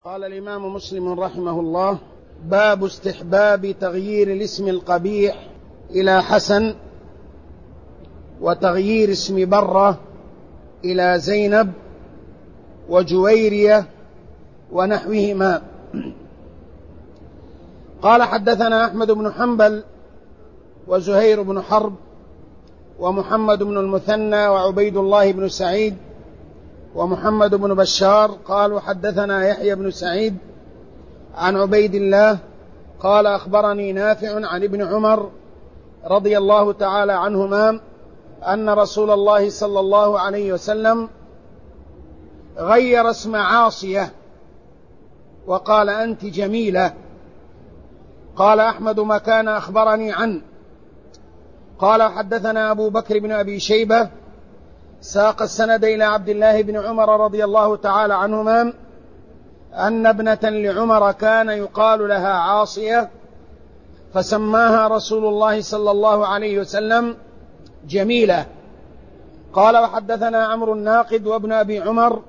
قال الإمام مسلم رحمه الله: باب استحباب تغيير الاسم القبيح إلى حسن، وتغيير اسم برة إلى زينب وجويرية ونحوهما. قال: حدثنا أحمد بن حنبل وزهير بن حرب ومحمد بن المثنى وعبيد الله بن سعيد ومحمد بن بشار قالوا: حدثنا يحيى بن سعيد عن عبيد الله قال: أخبرني نافع عن ابن عمر رضي الله تعالى عنهما أن رسول الله صلى الله عليه وسلم غير اسم عاصية وقال: أنت جميلة. قال أحمد: ما كان أخبرني عنه. قال: حدثنا أبو بكر بن أبي شيبة ساق السند إلى عبد الله بن عمر رضي الله تعالى عنهما أن ابنة لعمر كان يقال لها عاصية فسماها رسول الله صلى الله عليه وسلم جميلة. قال: وحدثنا عمرو الناقد وابن أبي عمر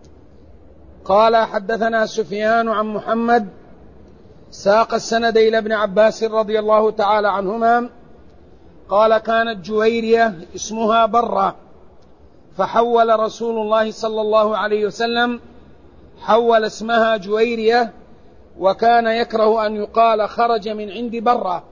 قال: حدثنا سفيان عن محمد ساق السند إلى ابن عباس رضي الله تعالى عنهما قال: كانت جويرية اسمها برة فحول رسول الله صلى الله عليه وسلم حول اسمها جويرية، وكان يكره أن يقال خرج من عند برة.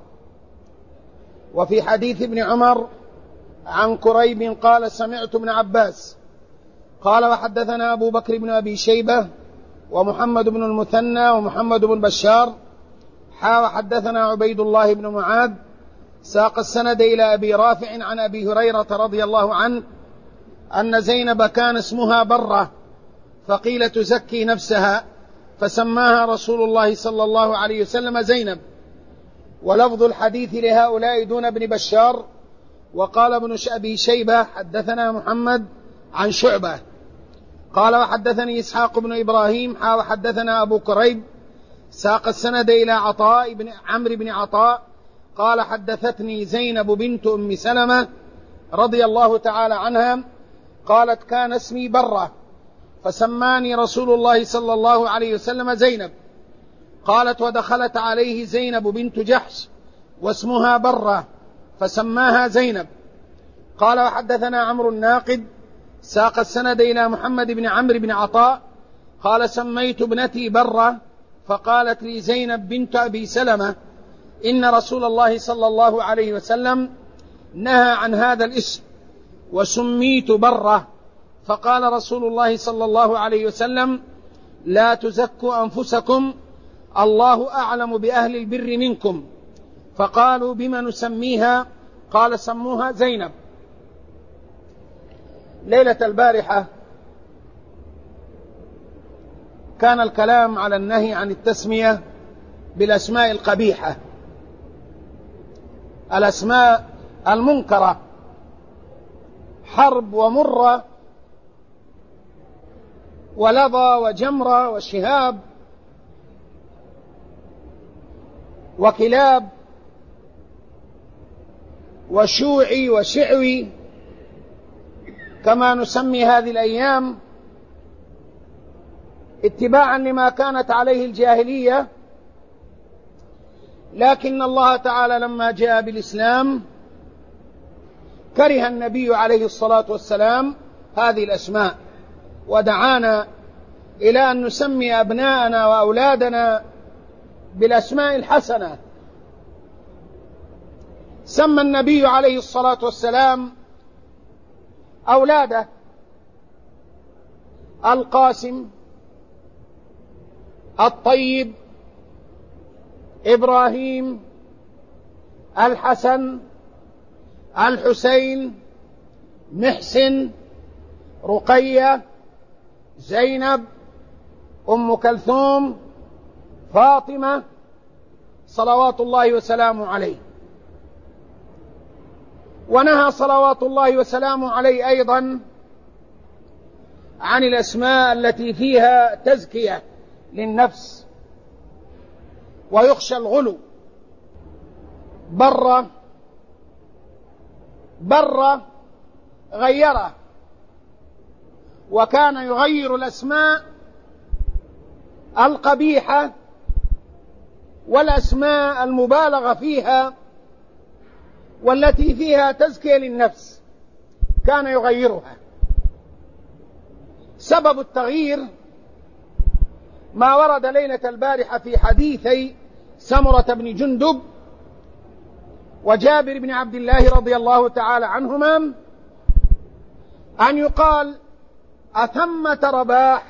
وفي حديث ابن عمر عن كريب قال: سمعت ابن عباس قال: وحدثنا أبو بكر بن أبي شيبة ومحمد بن المثنى ومحمد بن بشار وحدثنا عبيد الله بن معاذ ساق السند إلى أبي رافع عن أبي هريرة رضي الله عنه أن زينب كان اسمها برة فقيل تزكي نفسها فسماها رسول الله صلى الله عليه وسلم زينب. ولفظ الحديث لهؤلاء دون ابن بشار. وقال ابن أبي شيبة: حدثنا محمد عن شعبة قال: وحدثني إسحاق بن إبراهيم وحدثنا أبو كريب ساق السند إلى عطاء بن عمرو بن عطاء قال: حدثتني زينب بنت أم سلمة رضي الله تعالى عنها قالت: كان اسمي برة فسماني رسول الله صلى الله عليه وسلم زينب. قالت: ودخلت عليه زينب بنت جحش واسمها برة فسماها زينب. قال: وحدثنا عمرو الناقد ساق السند إلى محمد بن عمرو بن عطاء قال: سميت ابنتي برة فقالت لي زينب بنت أبي سلمة: إن رسول الله صلى الله عليه وسلم نهى عن هذا الاسم وسميت برة، فقال رسول الله صلى الله عليه وسلم: لا تزكوا أنفسكم، الله أعلم بأهل البر منكم. فقالوا: بما نسميها؟ قال: سموها زينب. ليلة البارحة كان الكلام على النهي عن التسمية بالأسماء القبيحة، الأسماء المنكرة، حرب ومرة ولظى وجمرة وشهاب وكلاب وشوعي وشعوي كما نسمي هذه الأيام اتباعا لما كانت عليه الجاهلية. لكن الله تعالى لما جاء بالإسلام كره النبي عليه الصلاة والسلام هذه الأسماء، ودعانا إلى أن نسمي أبناءنا وأولادنا بالأسماء الحسنة. سمى النبي عليه الصلاة والسلام أولاده: القاسم، الطيب، إبراهيم، الحسن، الحسين، محسن، رقية، زينب، أم كلثوم، فاطمة، صلوات الله وسلامه عليه. ونهى صلوات الله وسلامه عليه أيضا عن الأسماء التي فيها تزكية للنفس ويخشى الغلو. برة غيره، وكان يغير الأسماء القبيحة والأسماء المبالغة فيها والتي فيها تزكية للنفس كان يغيرها. سبب التغيير ما ورد ليلة البارحة في حديثي سمرة بن جندب وجابر بن عبد الله رضي الله تعالى عنهما أن يقال: أثمة رباح،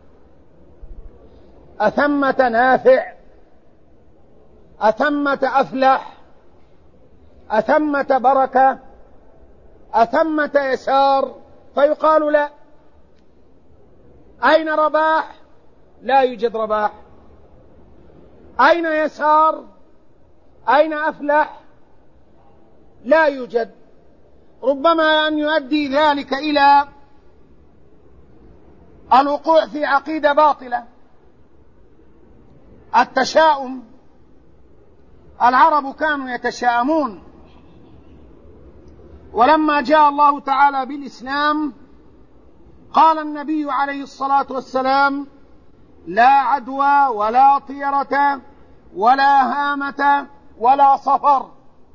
أثمة نافع، أثمة أفلح، أثمة بركة، أثمة يسار، فيقال لا. أين رباح؟ لا يوجد رباح. أين يسار؟ أين أفلح؟ لا يوجد. ربما أن يؤدي ذلك إلى الوقوع في عقيدة باطلة. التشاؤم، العرب كانوا يتشاءمون، ولما جاء الله تعالى بالإسلام قال النبي عليه الصلاة والسلام: لا عدوى ولا طيرة ولا هامة ولا صفر.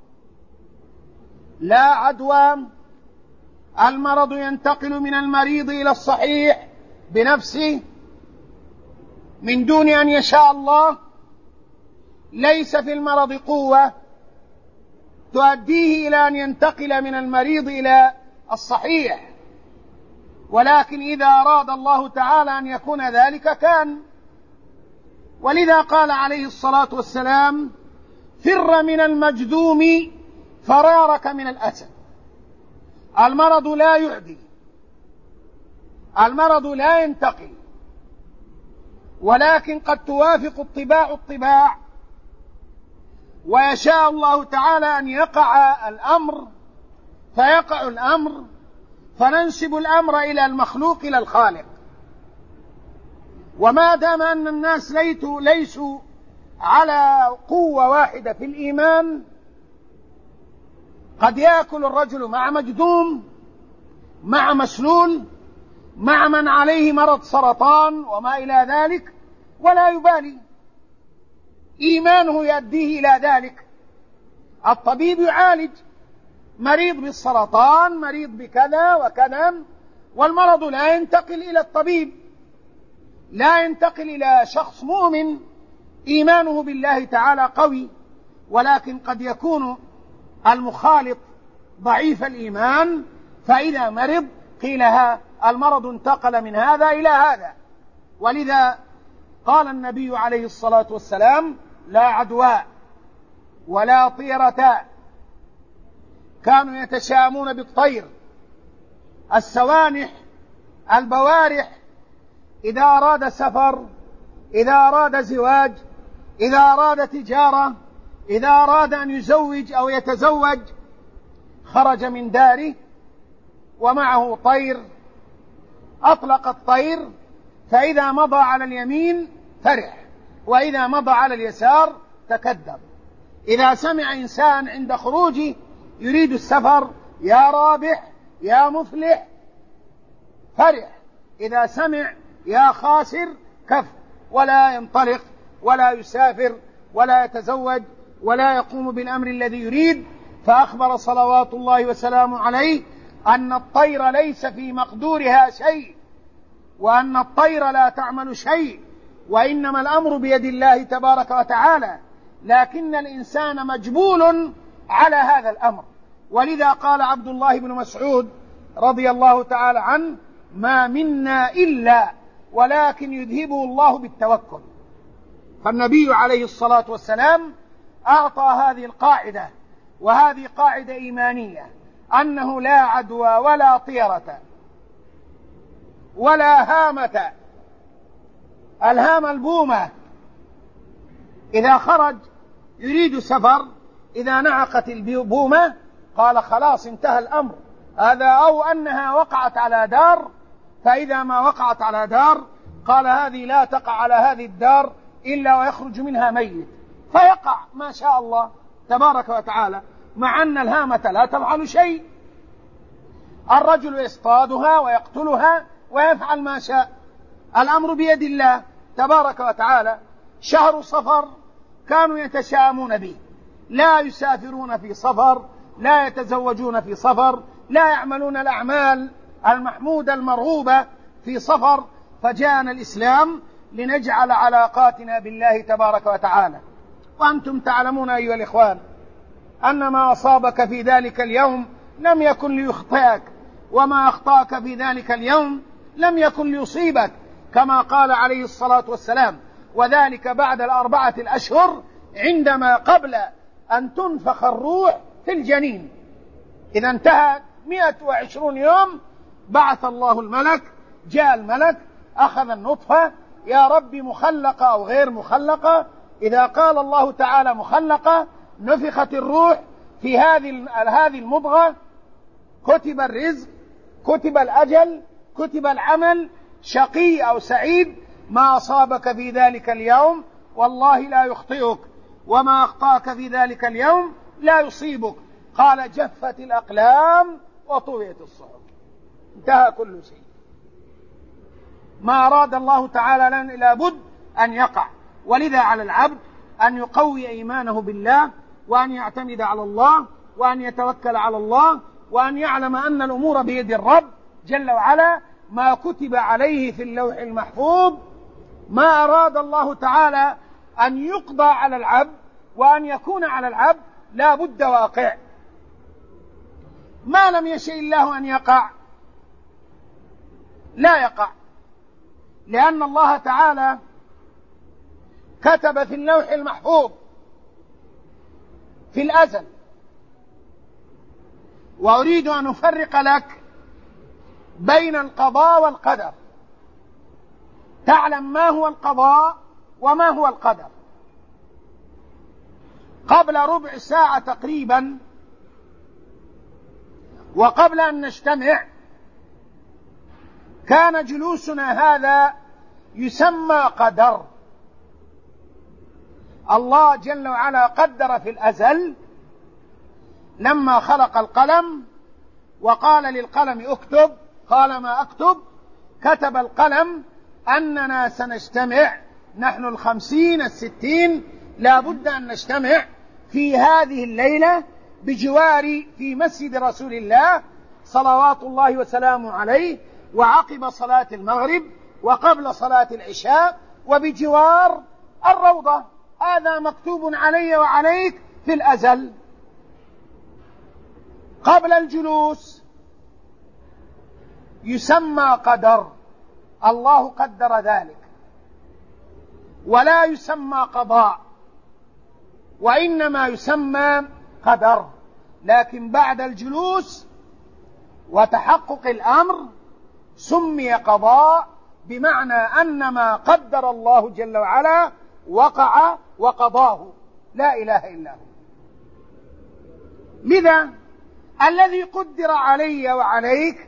لا عدوى، المرض ينتقل من المريض إلى الصحيح بنفسه من دون أن يشاء الله. ليس في المرض قوة تؤديه إلى أن ينتقل من المريض إلى الصحيح، ولكن إذا أراد الله تعالى أن يكون ذلك كان. ولذا قال عليه الصلاة والسلام: فر من المجذوم فرارك من الأسد. المرض لا يعدي، المرض لا ينتقل، ولكن قد توافق الطباع ويشاء الله تعالى أن يقع الأمر فيقع الأمر، فننسب الأمر إلى المخلوق إلى الخالق. وما دام أن الناس ليسوا على قوة واحدة في الإيمان، قد يأكل الرجل مع مجذوم، مع مسلول، مع من عليه مرض سرطان وما إلى ذلك، ولا يبالي، إيمانه يؤديه إلى ذلك. الطبيب يعالج مريض بالسرطان، مريض بكذا وكذا، والمرض لا ينتقل إلى الطبيب، لا ينتقل إلى شخص مؤمن إيمانه بالله تعالى قوي، ولكن قد يكون المخالط ضعيف الإيمان، فإذا مرض قيل المرض انتقل من هذا إلى هذا. ولذا قال النبي عليه الصلاة والسلام: لا عدوى ولا طيرة. كانوا يتشاءمون بالطير، السوانح، البوارح، إذا أراد سفر، إذا أراد زواج، إذا أراد تجارة، إذا أراد أن يزوج أو يتزوج، خرج من داره ومعه طير، أطلق الطير، فإذا مضى على اليمين فرح، وإذا مضى على اليسار تكدر. إذا سمع إنسان عند خروجه يريد السفر: يا رابح، يا مفلح، فرح. إذا سمع يا خاسر كف، ولا ينطلق ولا يسافر ولا يتزوج ولا يقوم بالأمر الذي يريد. فأخبر صلوات الله وسلامه عليه أن الطير ليس في مقدورها شيء، وأن الطير لا تعمل شيء، وإنما الأمر بيد الله تبارك وتعالى، لكن الإنسان مجبول على هذا الأمر. ولذا قال عبد الله بن مسعود رضي الله تعالى عنه: ما منا إلا ولكن يذهبه الله بالتوكل. فالنبي عليه الصلاة والسلام أعطى هذه القاعدة، وهذه قاعدة إيمانية، أنه لا عدوى ولا طيرة ولا هامة. الهامة البومة، إذا خرج يريد سفر، إذا نعقت البومة قال خلاص انتهى الأمر هذا، أو أنها وقعت على دار، فإذا ما وقعت على دار قال هذه لا تقع على هذه الدار إلا ويخرج منها ميت، فيقع ما شاء الله تبارك وتعالى، مع أن الهامة لا تفعل شيء. الرجل يصطادها ويقتلها ويفعل ما شاء، الأمر بيد الله. تبارك وتعالى. شهر صفر كانوا يتشاءمون به، لا يسافرون في صفر، لا يتزوجون في صفر، لا يعملون الأعمال المحمودة المرغوبة في صفر. فجاءنا الإسلام لنجعل علاقاتنا بالله تبارك وتعالى. وأنتم تعلمون أيها الإخوان أن ما أصابك في ذلك اليوم لم يكن ليخطئك، وما أخطأك في ذلك اليوم لم يكن ليصيبك، كما قال عليه الصلاة والسلام: وذلك بعد 4 أشهر عندما قبل أن تنفخ الروح في الجنين. إذا انتهى 120 يوم بعث الله الملك، جاء الملك أخذ النطفة، يا رب مخلقة أو غير مخلقة. إذا قال الله تعالى مخلقة نفخت الروح في هذه المضغة، كتب الرزق، كتب الأجل، كتب العمل، شقي أو سعيد. ما أصابك في ذلك اليوم والله لا يخطئك، وما أخطأك في ذلك اليوم لا يصيبك. قال: جفت الأقلام وطويت الصحف. انتهى كل شيء. ما أراد الله تعالى لنا لابد أن يقع. ولذا على العبد أن يقوي إيمانه بالله، وأن يعتمد على الله، وأن يتوكل على الله، وأن يعلم أن الأمور بيد الرب جل وعلا. ما كتب عليه في اللوح المحفوظ، ما أراد الله تعالى أن يقضى على العبد وأن يكون على العبد لا بد واقع. ما لم يشاء الله أن يقع لا يقع، لأن الله تعالى كتب في اللوح المحفوظ في الأزل. وأريد أن أفرق لك بين القضاء والقدر، تعلم ما هو القضاء وما هو القدر. قبل ربع ساعة تقريبا وقبل أن نجتمع كان جلوسنا هذا يسمى قدر. الله جل وعلا قدر في الأزل لما خلق القلم وقال للقلم اكتب، قال ما أكتب. كتب القلم أننا سنجتمع نحن 50 60، لا بد أن نجتمع في هذه الليلة بجوار في مسجد رسول الله صلوات الله وسلامه عليه، وعقب صلاة المغرب وقبل صلاة العشاء، وبجوار الروضة. هذا مكتوب علي وعليك في الأزل. قبل الجلوس يسمى قدر، الله قدر ذلك، ولا يسمى قضاء، وإنما يسمى قدر. لكن بعد الجلوس وتحقق الأمر سمي قضاء، بمعنى أن ما قدر الله جل وعلا وقع وقضاه، لا إله إلا هو. لذا الذي قدر علي وعليك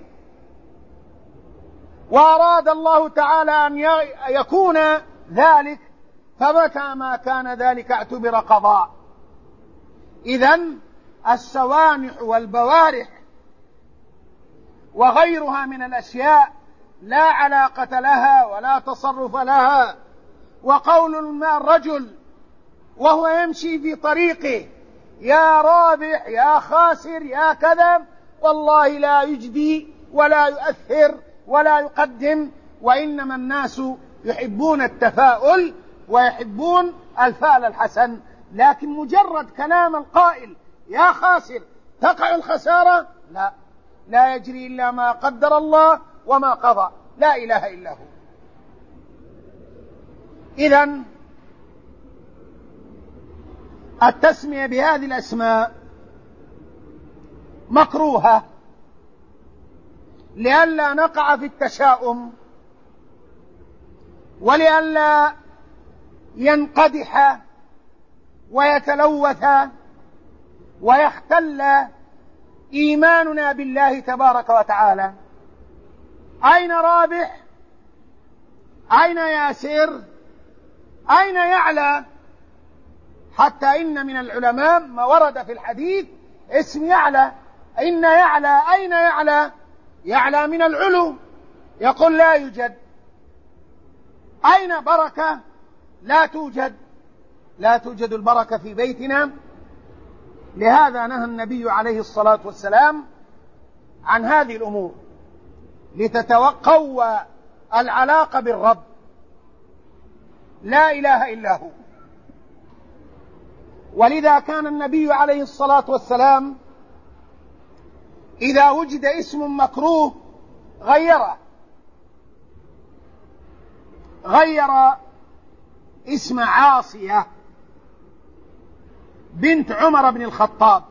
وأراد الله تعالى أن يكون ذلك، فمتى ما كان ذلك اعتبر قضاء. إذن السوانح والبوارح وغيرها من الأشياء لا علاقة لها ولا تصرف لها. وقول الرجل وهو يمشي في طريقه: يا رابح، يا خاسر، يا كذا، والله لا يجدي ولا يؤثر ولا يقدم. وإنما الناس يحبون التفاؤل ويحبون الفعل الحسن. لكن مجرد كلام القائل يا خاسر تقع الخسارة، لا يجري إلا ما قدر الله وما قضى، لا إله إلا هو. إذن التسمية بهذه الأسماء مكروهة لئلا نقع في التشاؤم، ولئلا ينقدح ويتلوث ويختل إيماننا بالله تبارك وتعالى. أين رابح؟ أين ياسر؟ أين يعلى؟ حتى إن من العلماء ما ورد في الحديث اسم يعلى. إن يعلى أين يعلى؟ يعلى من العلو، يقول لا يوجد. أين بركة؟ لا توجد البركة في بيتنا. لهذا نهى النبي عليه الصلاة والسلام عن هذه الأمور لتتقوى العلاقة بالرب لا إله إلا هو. ولذا كان النبي عليه الصلاة والسلام إذا وجد اسم مكروه غير اسم عاصية بنت عمر بن الخطاب.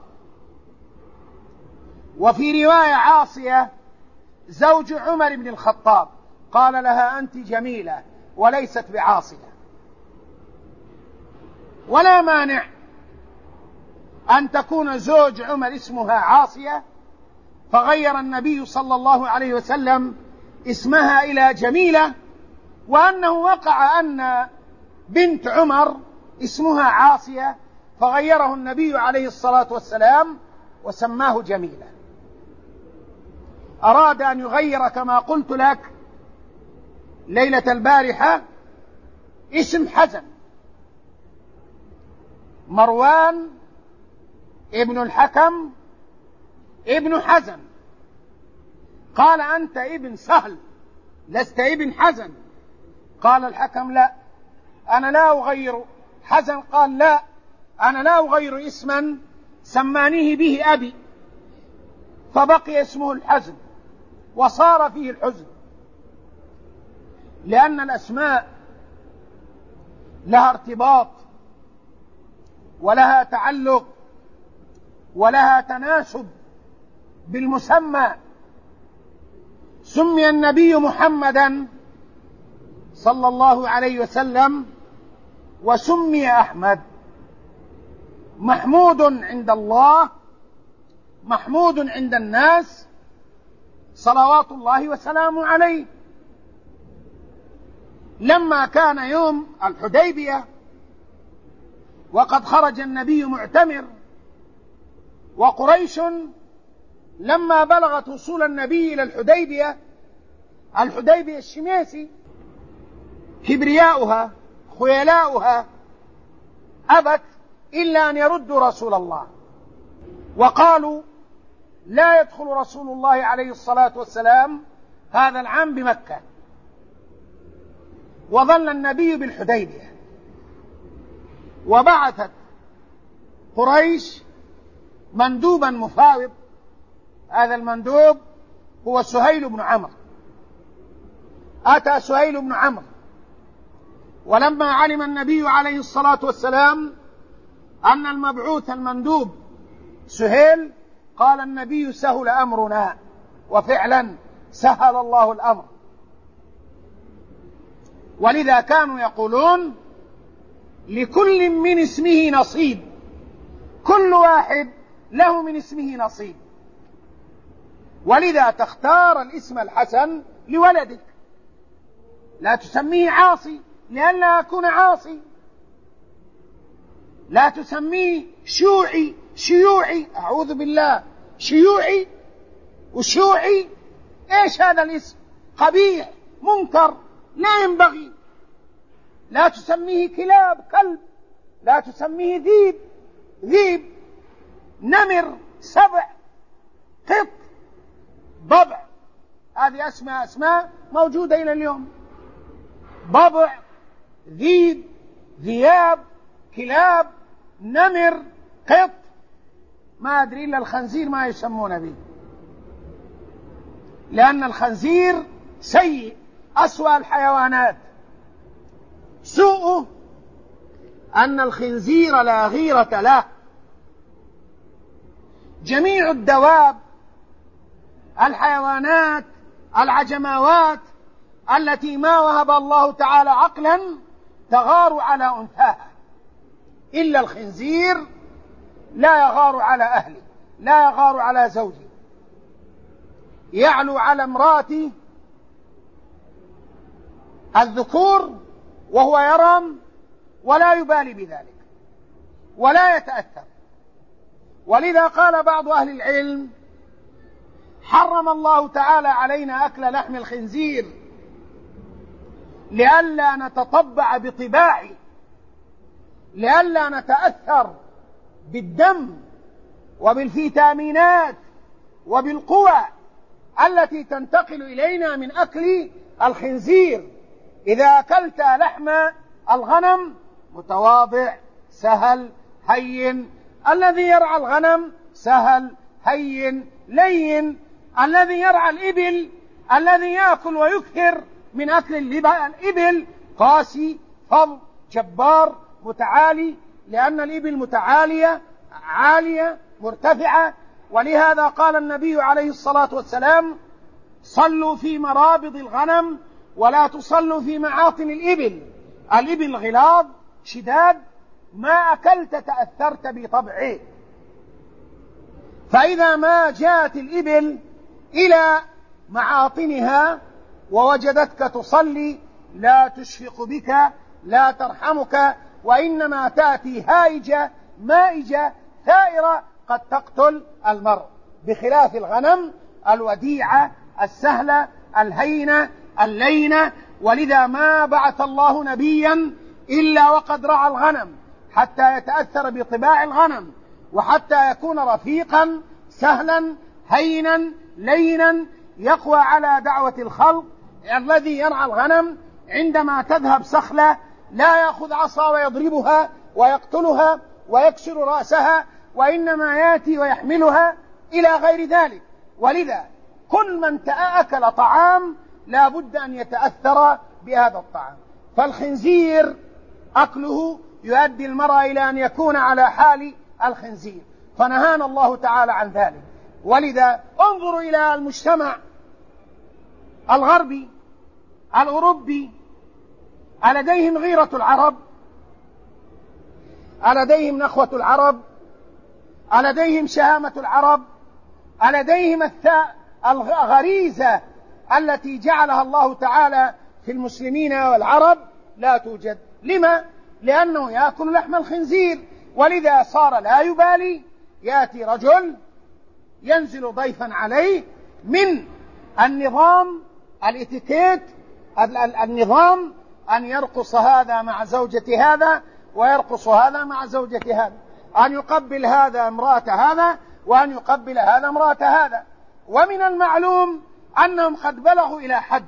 وفي رواية عاصية زوج عمر بن الخطاب، قال لها أنت جميلة وليست بعاصية. ولا مانع أن تكون زوج عمر اسمها عاصية، فغير النبي صلى الله عليه وسلم اسمها إلى جميلة، وأنه وقع أن بنت عمر اسمها عاصية فغيره النبي عليه الصلاة والسلام وسماه جميلة. أراد أن يغير كما قلت لك ليلة البارحة اسم حزن، مروان ابن الحكم ابن حزن، قال أنت ابن سهل لست ابن حزن. قال الحكم لا أنا لا أغير حزن. قال لا أنا لا أغير اسما سمانيه به أبي، فبقي اسمه الحزن وصار فيه الحزن، لأن الأسماء لها ارتباط ولها تعلق ولها تناسب بالمسمى. سمي النبي محمدا صلى الله عليه وسلم وسمي أحمد، محمود عند الله محمود عند الناس صلوات الله وسلامه عليه. لما كان يوم الحديبية وقد خرج النبي معتمر، وقريش لما بلغت وصول النبي إلى الحديبية الشميسي كبرياؤها خيلاؤها أبت إلا أن يردوا رسول الله، وقالوا لا يدخل رسول الله عليه الصلاة والسلام هذا العام بمكة. وظل النبي بالحديبية، وبعثت قريش مندوبا مفاوض، هذا المندوب هو سهيل بن عمرو. أتى سهيل بن عمرو، ولما علم النبي عليه الصلاة والسلام أن المبعوث المندوب سهيل، قال النبي سهل أمرنا، وفعلا سهل الله الأمر. ولذا كانوا يقولون لكل من اسمه نصيب، كل واحد له من اسمه نصيب. ولذا تختار الاسم الحسن لولدك، لا تسميه عاصي لئلا يكون عاصي، لا تسميه شيوعي أعوذ بالله، شيوعي وشيوعي إيش هذا الاسم؟ قبيح منكر لا ينبغي. لا تسميه كلب، لا تسميه ذيب، نمر، سبع، قط، ضبع، هذه أسماء موجودة إلى اليوم، ضبع، ذيب، ذياب، كلاب، نمر، قط، ما أدري إلا الخنزير ما يسمون به، لأن الخنزير سيء أسوأ الحيوانات. سوءه أن الخنزير لا غيرة له. جميع الدواب، الحيوانات، العجماوات التي ما وهب الله تعالى عقلا تغار على أنثاها، إلا الخنزير لا يغار على أهله، لا يغار على زوجه، يعلو على امراته الذكور وهو يرم ولا يبالي بذلك ولا يتأثر. ولذا قال بعض أهل العلم حرم الله تعالى علينا أكل لحم الخنزير لئلا نتطبع بطباعه، لئلا نتأثر بالدم وبالفيتامينات وبالقوى التي تنتقل إلينا من أكل الخنزير. إذا أكلت لحم الغنم متواضع سهل هين، الذي يرعى الغنم سهل هين لين، الذي يرعى الإبل الذي يأكل ويكثر من أكل الإبل قاسي فظ جبار متعالي، لأن الإبل متعالية عالية مرتفعة. ولهذا قال النبي عليه الصلاة والسلام: صلوا في مرابض الغنم ولا تصلوا في معاطن الإبل. الإبل غلاظ شداد، ما أكلت تأثرت بطبعه. فإذا ما جاءت الإبل إلى معاطنها ووجدتك تصلي لا تشفق بك لا ترحمك، وإنما تأتي هائجة مائجة ثائرة قد تقتل المرء، بخلاف الغنم الوديعة السهلة الهينة اللينة. ولذا ما بعث الله نبيا إلا وقد رعى الغنم حتى يتأثر بطباع الغنم، وحتى يكون رفيقا سهلا هينا لينا يقوى على دعوة الخلق. الذي يرعى الغنم عندما تذهب سخلة لا يأخذ عصا ويضربها ويقتلها ويكسر رأسها، وإنما يأتي ويحملها إلى غير ذلك. ولذا كل من أكل طعام لا بد أن يتأثر بهذا الطعام. فالخنزير أكله يؤدي المرء إلى أن يكون على حال الخنزير، فنهانا الله تعالى عن ذلك. ولذا انظروا إلى المجتمع الغربي الأوروبي، ألديهم غيرة العرب؟ ألديهم نخوة العرب؟ ألديهم شهامة العرب؟ ألديهم الغريزة التي جعلها الله تعالى في المسلمين والعرب؟ لا توجد. لما؟ لأنه يأكل لحم الخنزير. ولذا صار لا يبالي، يأتي رجل ينزل ضيفا عليه من النظام الاتيكيت، النظام أن يرقص هذا مع زوجة هذا ويرقص هذا مع زوجة هذا، أن يقبل هذا امرأة هذا وأن يقبل هذا امرأة هذا. ومن المعلوم أنهم قد بلغوا إلى حد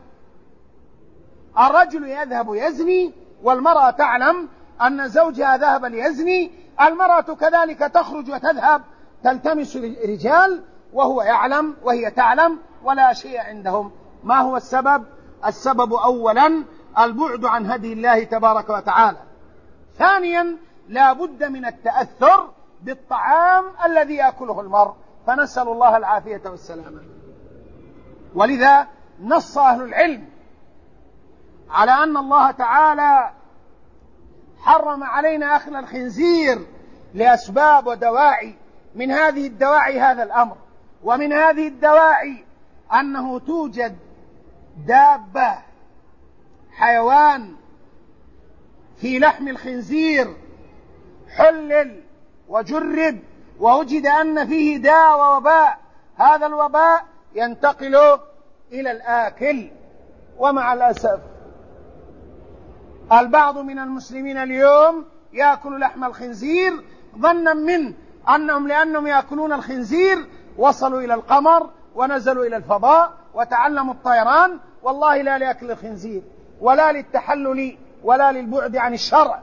الرجل يذهب يزني والمرأة تعلم أن زوجها ذهب ليزني، المرأة كذلك تخرج وتذهب تلتمس رجال وهو يعلم وهي تعلم ولا شيء عندهم. ما هو السبب؟ السبب أولا البعد عن هدي الله تبارك وتعالى. ثانيا لا بد من التأثر بالطعام الذي يأكله المرء، فنسأل الله العافية والسلامة. ولذا نص أهل العلم على أن الله تعالى حرم علينا أكل الخنزير لأسباب ودواعي. من هذه الدواعي هذا الأمر، ومن هذه الدواعي أنه توجد دابة حيوان في لحم الخنزير حلل وجرب ووجد أن فيه داء ووباء، هذا الوباء ينتقل إلى الآكل. ومع الأسف البعض من المسلمين اليوم يأكل لحم الخنزير ظنا من أنهم لأنهم يأكلون الخنزير وصلوا إلى القمر ونزلوا إلى الفضاء وتعلموا الطيران. والله لا لأكل الخنزير ولا للتحلل ولا للبعد عن الشرع،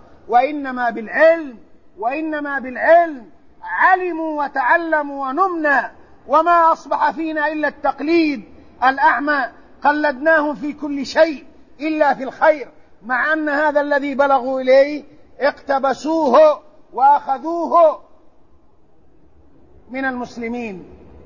وإنما بالعلم علموا وتعلموا ونمنا. وما أصبح فينا إلا التقليد الأعمى، قلدناهم في كل شيء إلا في الخير، مع أن هذا الذي بلغوا إليه اقتبسوه وأخذوه من المسلمين،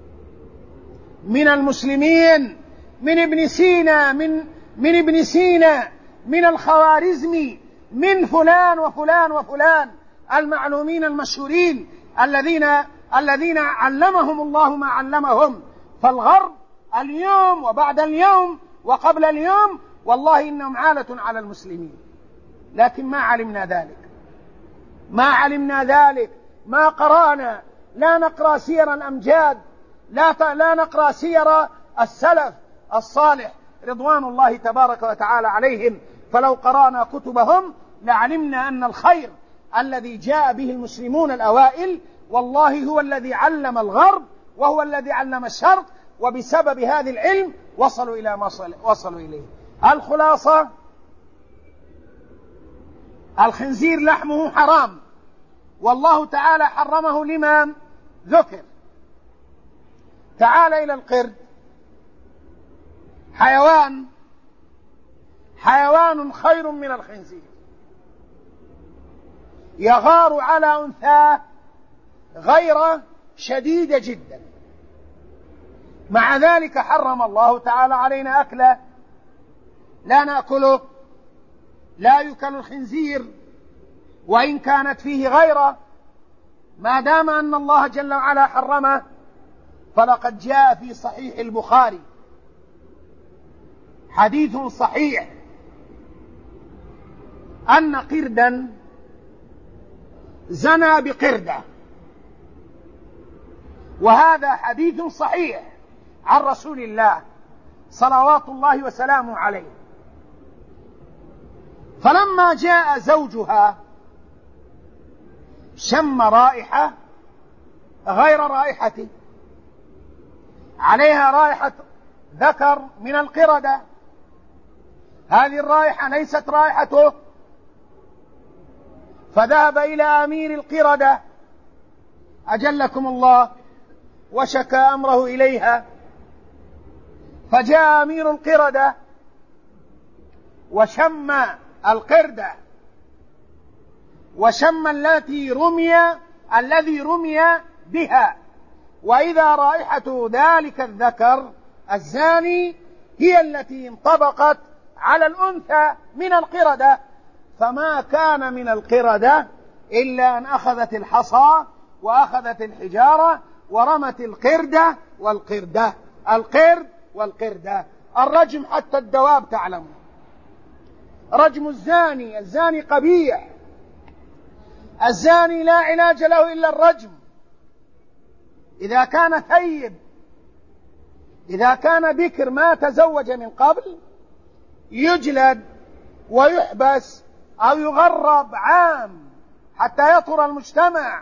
من ابن سينا، من ابن سينا، من الخوارزمي، من فلان وفلان وفلان المعلومين المشهورين الذين علمهم الله ما علمهم. فالغرب اليوم وبعد اليوم وقبل اليوم والله إنهم عالة على المسلمين، لكن ما علمنا ذلك، ما قرأنا، لا نقرأ سير الأمجاد، لا نقرأ سير السلف الصالح رضوان الله تبارك وتعالى عليهم. فلو قرأنا كتبهم لعلمنا أن الخير الذي جاء به المسلمون الأوائل والله هو الذي علم الغرب وهو الذي علم الشرق، وبسبب هذا العلم وصلوا إلى ما وصلوا إليه. الخلاصة: الخنزير لحمه حرام، والله تعالى حرمه لما ذكر. تعال إلى القرد، حيوان خير من الخنزير، يغار على أنثاه غيرة شديدة جدا، مع ذلك حرم الله تعالى علينا أكله، لا نأكله، لا يؤكل الخنزير وإن كانت فيه غيرة، ما دام أن الله جل وعلا حرمه. فلقد جاء في صحيح البخاري حديث صحيح أن قردا زنى بقردة، وهذا حديث صحيح عن رسول الله صلوات الله وسلامه عليه. فلما جاء زوجها شم رائحة غير رائحته، عليها رائحة ذكر من القردة، هذه الرائحة ليست رائحته، فذهب إلى أمير القردة أجلكم الله وشكى أمره إليها، فجاء أمير القردة وشم القردة وشم الذي رمي بها، وإذا رائحة ذلك الذكر الزاني هي التي انطبقت على الأنثى من القردة، فما كان من القردة إلا أن أخذت الحصى وأخذت الحجارة ورمت القردة القرد والقردة. الرجم حتى الدواب تعلم، رجم الزاني قبيح، الزاني لا علاج له إلا الرجم. إذا كان ثيب، إذا كان بكر ما تزوج من قبل يجلد ويحبس أو يغرب عام حتى يطهر المجتمع،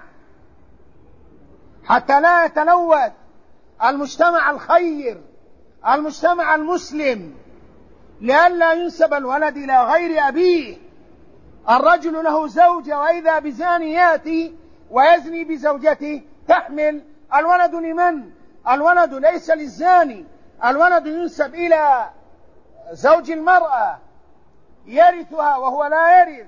حتى لا يتلوث المجتمع الخير، المجتمع المسلم، لئلا ينسب الولد إلى غير أبيه. الرجل له زوجة وإذا بزاني يأتي ويزني بزوجته تحمل، الولد لمن؟ الولد ليس للزاني، الولد ينسب إلى زوج المرأة، يرثها وهو لا يرث،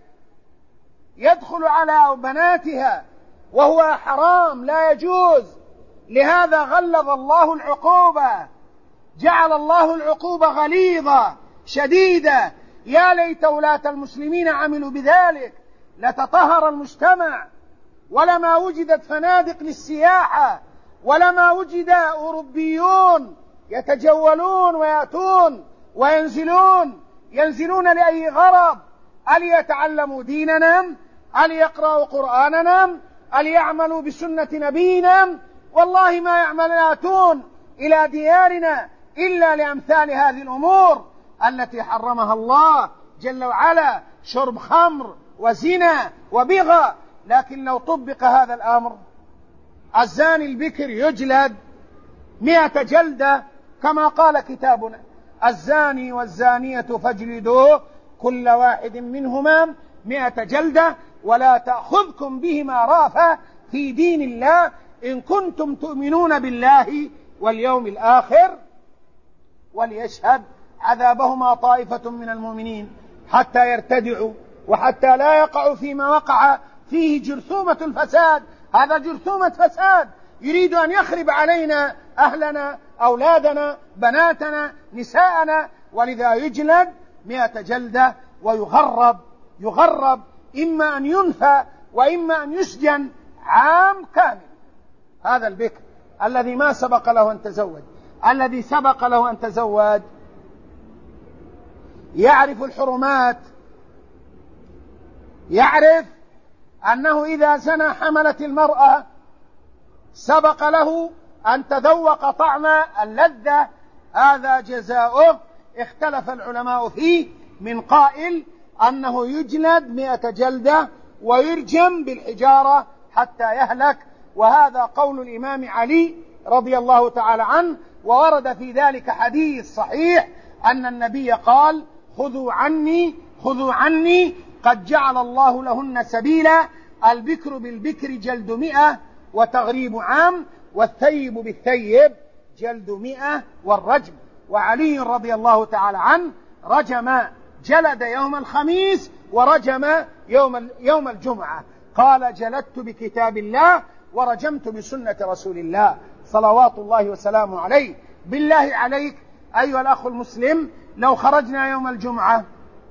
يدخل على بناتها وهو حرام لا يجوز. لهذا غلظ الله العقوبة، جعل الله العقوبة غليظة شديدة. يا ليت ولاة المسلمين عملوا بذلك لتطهر المجتمع، ولما وجدت فنادق للسياحة، ولما وجد أوروبيون يتجولون ويأتون ينزلون لأي غرض؟ أليتعلموا ديننا؟ أليقرأوا قرآننا؟ أليعملوا بسنة نبينا؟ والله ما يأتون إلى ديارنا إلا لأمثال هذه الأمور التي حرمها الله جل وعلا، شرب خمر وزنا وبغى. لكن لو طبق هذا الأمر الزاني البكر يجلد 100 جلدة كما قال كتابنا: الزاني والزانية فاجلدوه كل واحد منهما 100 جلدة ولا تأخذكم بهما رأفة في دين الله إن كنتم تؤمنون بالله واليوم الآخر وليشهد عذابهما طائفة من المؤمنين حتى يرتدعوا وحتى لا يقعوا فيما وقع فيه جرثومة الفساد. هذا جرثومة فساد يريد أن يخرب علينا أهلنا، أولادنا، بناتنا، نساءنا، ولذا يجلد 100 جلدة ويغرب إما أن ينفى وإما أن يسجن عام كامل. هذا البكر الذي ما سبق له أن تزوج، الذي سبق له أن تزوج يعرف الحرمات، يعرف أنه إذا زنى حملت المرأة سبق له أن تذوق طعم اللذة، هذا جزاؤه. اختلف العلماء فيه، من قائل أنه يجلد 100 جلدة ويرجم بالحجارة حتى يهلك. وهذا قول الإمام علي رضي الله تعالى عنه. وورد في ذلك حديث صحيح أن النبي قال: خذوا عني قد جعل الله لهن سبيلا، البكر بالبكر جلد 100 وتغريب عام، والثيب بالثيب جلد 100 والرجم. وعلي رضي الله تعالى عنه جلد يوم الخميس ورجم يوم الجمعة. قال: جلدت بكتاب الله ورجمت بسنة رسول الله صلوات الله وسلامه عليه. بالله عليك أيها الأخ المسلم، لو خرجنا يوم الجمعة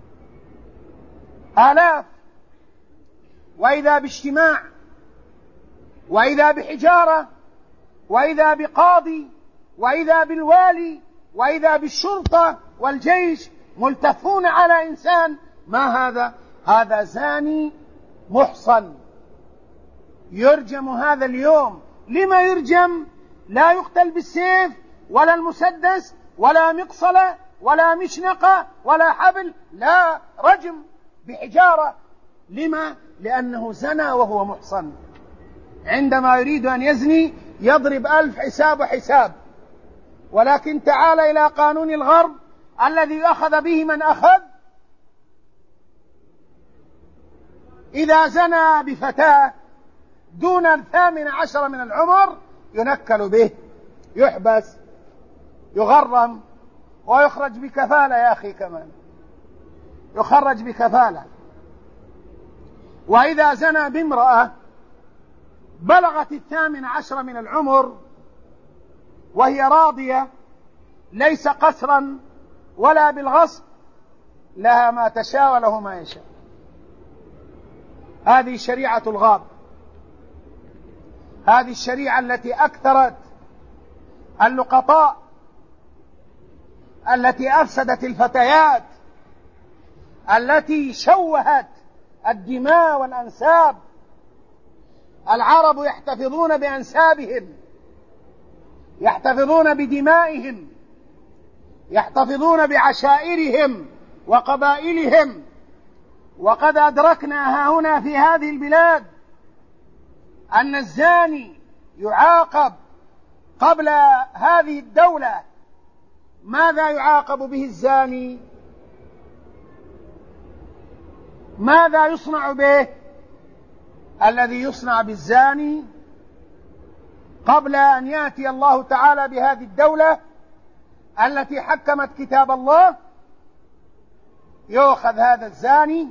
آلاف، وإذا باجتماع، وإذا بحجارة، وإذا بقاضي، وإذا بالوالي، وإذا بالشرطة والجيش ملتفون على إنسان، ما هذا؟ هذا زاني محصن يرجم هذا اليوم. لما يرجم؟ لا يقتل بالسيف ولا المسدس ولا مقصلة ولا مشنقة ولا حبل، لا، رجم بحجارة. لما؟ لأنه زنى وهو محصن. عندما يريد أن يزني يضرب 1000 حساب وحساب. ولكن تعال إلى قانون الغرب الذي أخذ به من أخذ. إذا زنى بفتاة دون 18 من العمر ينكل به، يحبس، يغرم، ويخرج بكفالة. يا أخي كمان يخرج بكفالة. وإذا زنى بامرأة بلغت 18 من العمر وهي راضية، ليس قسرا ولا بالغصب، لها ما تشاء وله ما يشاء. هذه شريعة الغاب، هذه الشريعة التي أكثرت اللقطاء، التي أفسدت الفتيات، التي شوهت الدماء والأنساب. العرب يحتفظون بأنسابهم، يحتفظون بدمائهم، يحتفظون بعشائرهم وقبائلهم. وقد أدركنا هنا في هذه البلاد أن الزاني يعاقب قبل هذه الدولة. ماذا يعاقب به الزاني؟ ماذا يصنع به؟ الذي يصنع بالزاني قبل أن يأتي الله تعالى بهذه الدولة التي حكمت كتاب الله، يؤخذ هذا الزاني،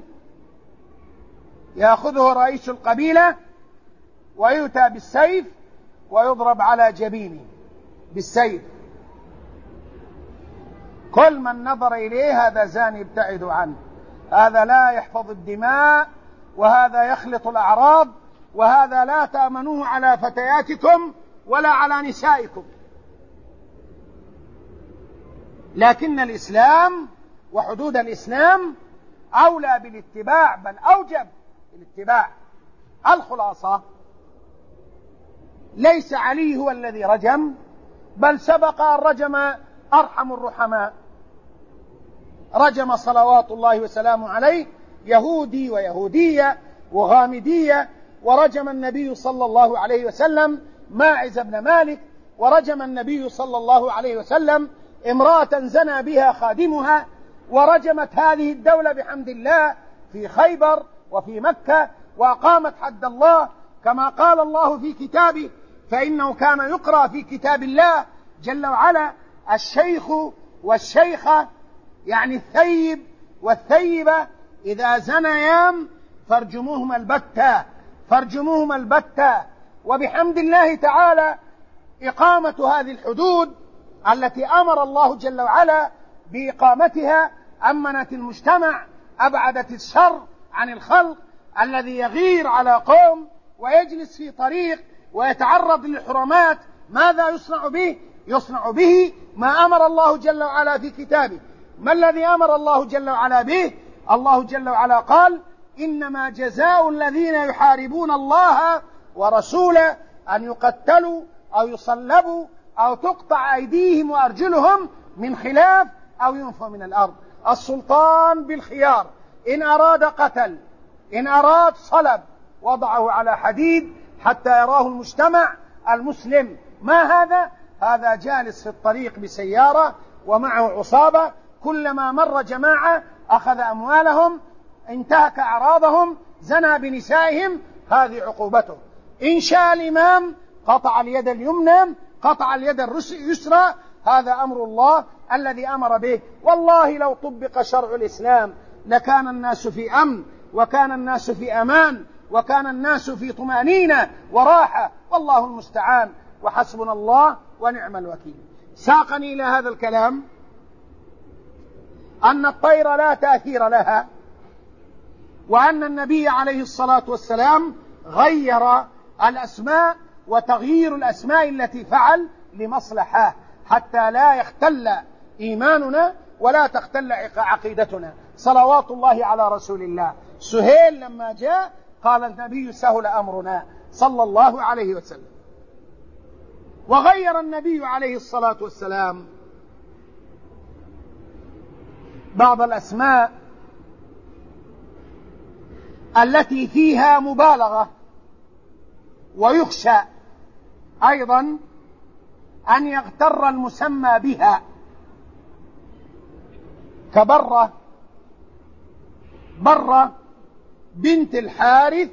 يأخذه رئيس القبيلة ويؤتى بالسيف ويضرب على جبينه بالسيف. كل من نظر إليه هذا زاني، ابتعدوا عنه، هذا لا يحفظ الدماء، وهذا يخلط الأعراض، وهذا لا تأمنوه على فتياتكم ولا على نسائكم. لكن الإسلام وحدود الإسلام أولى بالاتباع، بل أوجب الاتباع. الخلاصة: ليس علي هو الذي رجم، بل سبق أن رجم أرحم الرحماء، رجم صلوات الله وسلامه عليه يهودي ويهودية وغامدية. ورجم النبي صلى الله عليه وسلم ماعز بن مالك، ورجم النبي صلى الله عليه وسلم امرأة زنى بها خادمها. ورجمت هذه الدولة بحمد الله في خيبر وفي مكة، وأقامت حد الله كما قال الله في كتابه. فإنه كان يقرأ في كتاب الله جل وعلا: الشيخ والشيخة، يعني الثيب والثيبة، إذا زنيا فارجموهما البتة، فارجموهما البتة. وبحمد الله تعالى إقامة هذه الحدود التي أمر الله جل وعلا بإقامتها أمنت المجتمع، أبعدت الشر عن الخلق الذي يغير على قوم ويجلس في طريق ويتعرض للحرمات. ماذا يصنع به؟ يصنع به ما أمر الله جل وعلا في كتابه. ما الذي أمر الله جل وعلا به؟ الله جل وعلا قال: إنما جزاء الذين يحاربون الله ورسوله أن يقتلوا أو يصلبوا أو تقطع أيديهم وأرجلهم من خلاف أو ينفوا من الأرض. السلطان بالخيار، إن أراد قتل، إن أراد صلب، وضعه على حديد حتى يراه المجتمع المسلم. ما هذا؟ هذا جالس في الطريق بسيارة ومعه عصابة، كلما مر جماعة أخذ أموالهم، انتهك أعراضهم، زنى بنسائهم. هذه عقوبته. إن شاء الإمام قطع اليد اليمنى، قطع اليد اليسرى. هذا أمر الله الذي أمر به. والله لو طبق شرع الإسلام لكان الناس في أمن، وكان الناس في أمان، وكان الناس في طمأنينة وراحة. والله المستعان، وحسبنا الله ونعم الوكيل. ساقني إلى هذا الكلام أن الطير لا تأثير لها، وأن النبي عليه الصلاة والسلام غير الأسماء، وتغيير الأسماء التي فعل لمصلحة حتى لا يختل إيماننا ولا تختل عقيدتنا. صلوات الله على رسول الله. سهيل لما جاء قال النبي سهل أمرنا صلى الله عليه وسلم. وغير النبي عليه الصلاة والسلام بعض الأسماء التي فيها مبالغة، ويخشى أيضا أن يغتر المسمى بها، كبرة، برة بنت الحارث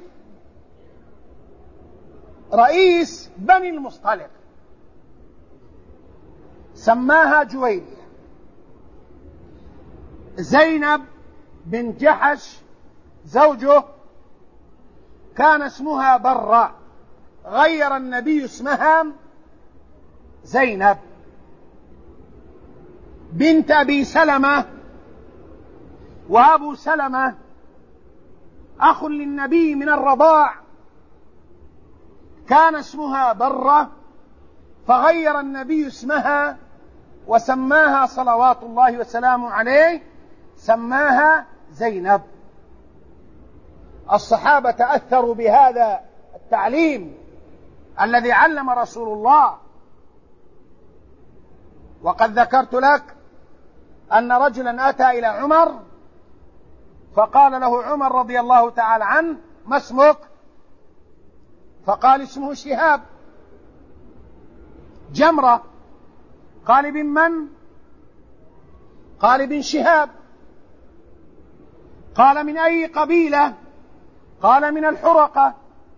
رئيس بني المصطلق، سماها جويرية. زينب بنت جحش زوجه كان اسمها برة، غير النبي اسمها زينب. بنت أبي سلمة، وأبو سلمة أخ للنبي من الرضاع، كان اسمها برة، فغير النبي اسمها وسماها صلوات الله وسلامه عليه، سماها زينب. الصحابة تأثروا بهذا التعليم الذي علم رسول الله. وقد ذكرت لك أن رجلا أتى إلى عمر فقال له عمر رضي الله تعالى عنه: ما اسمك؟ فقال: اسمه شهاب. جمرة. قال: ابن من؟ قال: ابن شهاب. قال: من أي قبيلة؟ قال: من الحرقة.